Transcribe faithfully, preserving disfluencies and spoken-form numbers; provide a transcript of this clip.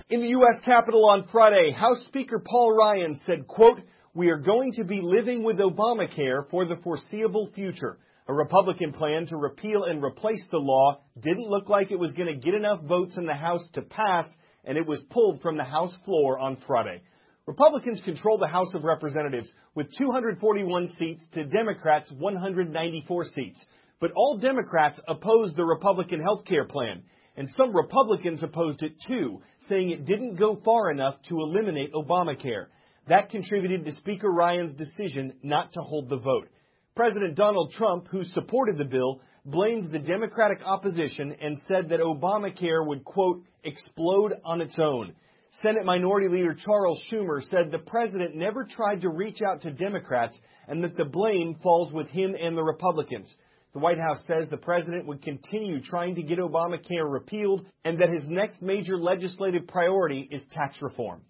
In the U S Capitol on Friday, House Speaker Paul Ryan said, quote, "We are going to be living with Obamacare for the foreseeable future." A Republican plan to repeal and replace the law didn't look like it was going to get enough votes in the House to pass, and it was pulled from the House floor on Friday. Republicans control the House of Representatives with two hundred forty-one seats to Democrats' one hundred ninety-four seats. But all Democrats opposed the Republican health care plan. And some Republicans opposed it too, saying it didn't go far enough to eliminate Obamacare. That contributed to Speaker Ryan's decision not to hold the vote. President Donald Trump, who supported the bill, blamed the Democratic opposition and said that Obamacare would, quote, "explode on its own." Senate Minority Leader Charles Schumer said the president never tried to reach out to Democrats and that the blame falls with him and the Republicans. The White House says the president would continue trying to get Obamacare repealed and that his next major legislative priority is tax reform.